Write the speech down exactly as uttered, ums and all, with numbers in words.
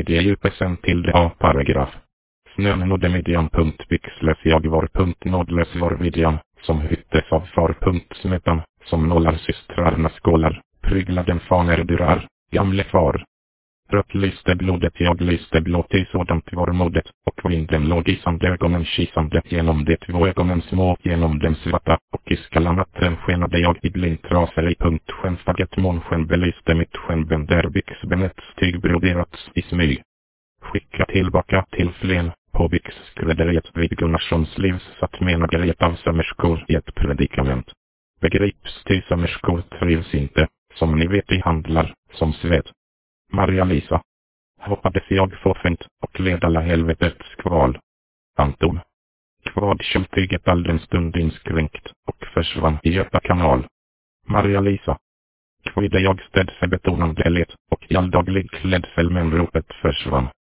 medie djupesen till det A-paragraf. Snön nådde midjan punkt byxles jag var punkt nådles var vidjan, som hyttes av far punkt smetan, som nollar systrarna skålar, pryglade faner dyrar, gamle far. Rött lyste blodet, jag lyste blått i sådant var modet, och vinden låg i sandögonen kisande genom de två ögonen små, genom dem svarta, och i skalla natten skenade jag i blindtraser i punkt skenfagget månsken belyste mitt skenben där byxbenet styg broderats i smyg. Skicka tillbaka till Flen, på byxskrädderiet vid Gunnarssons livs satt menageriet av sömmerskor i ett predikament. Begrips ty sömmerskor trivs inte, som ni vet i handlar, som sved. Maria-Lisa. Hoppades jag fåfänt och led alla helvetets kval. Anton. Kvad kältyget all den stund inskränkt och försvann i Göta kanal. Maria-Lisa. Kvide jag städse betonande let och i alldaglig klädsel men ropet försvann.